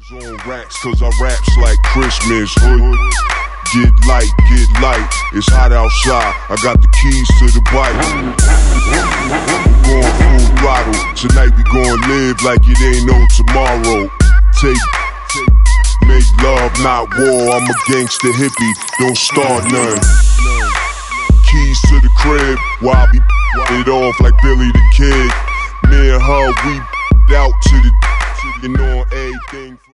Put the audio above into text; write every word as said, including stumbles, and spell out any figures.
On racks cause I raps like Christmas. Hood, get light, get light. It's hot outside, I got the keys to the bike. Going full throttle, tonight we gon' live like it ain't no tomorrow. Take, make love, not war. I'm a gangster hippie, don't start none. Keys to the crib, while I be it off like Billy the Kid. Me and her, we out to the, you know, everything.